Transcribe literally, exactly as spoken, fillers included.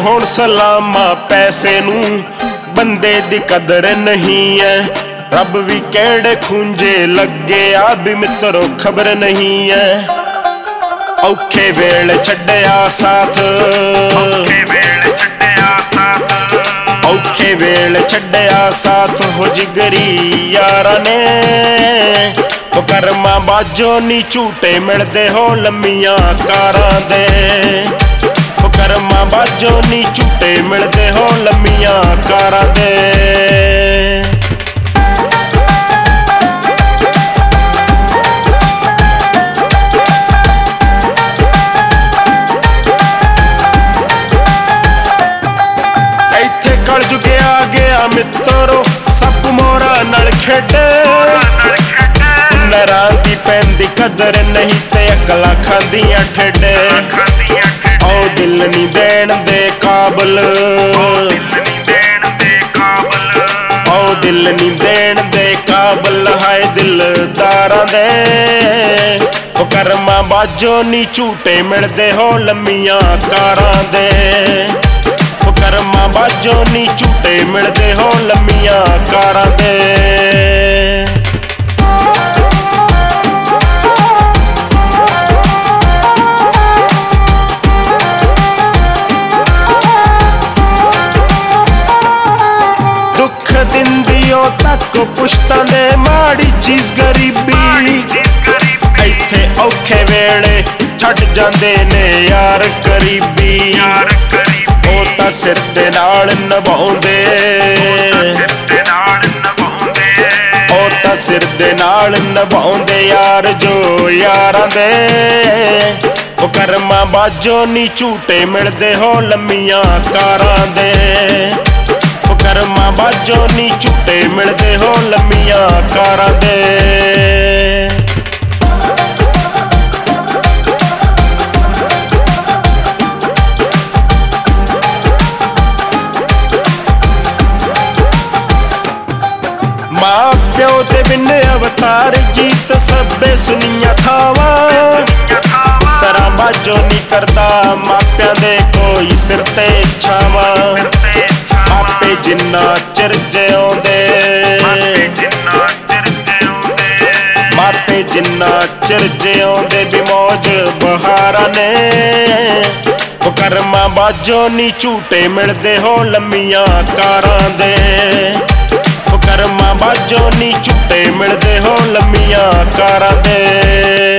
हुण सलामा पैसे नू, बंदे दी कदर नहीं है। रब भी केड़े खूंजे लगे आ भी मित्रो खबर नहीं है। औखे वेले छड्डिया साथ, औखे वेले छड्डिया साथ हो जिगरी यारा ने। ओ करमा बाजो नी झूटे मिलदे हो लम्मियां कारां दे। ओ करमा बाजो नी झूटे मिलदे हो लम्मियां कारां दे। कल जुगे आ गया मित्रो सप मोरा नाल खेडे। नरां दी पैंदी कदर नहीं ते अकला खांदियां ठेडे। ओ दिल नी देण दे काबल, ओ दिल नी देण दे काबल हाय दिलदारां दे। ओ करमा बाजो नी झूटे मिलदे हो लम्मियां कारां दे। करमा बाजो नी झूटे मिलदे हो लम्मियां कारां दे। दुख दिंदी ओ तक पुश्तां दे माड़ी चीज गरीबी। इत्थे औखे वेले छड्ड जांदे ने यार करीबी। ओ तां सिर दे नाल निभाउंदे, ओ तां सिर दे नाल निभाउंदे यार जो यारां दे। ओ करमा बाजो नी झूटे मिलदे हो लम्मियां कारां दे। ओ करमा बाजो नी झूटे मिलदे हो लम्मियां कारां दे। मां प्यो दे बिन अवतार जीत सब्बे सुनिया थावा। तरा बाजो नी करदा मापियां दे कोई सिर ते छावा। आपे जिन्ना चिर जिउंदे, मापे जिन्ना चिर जिउंदे भी मौज बहारां ने। ओ करमा बाजो नी झूटे मिलदे हो लम्मियां कारां दे। करमा बाजो नी झूटे मिलदे हो लम्मियां कारां दे।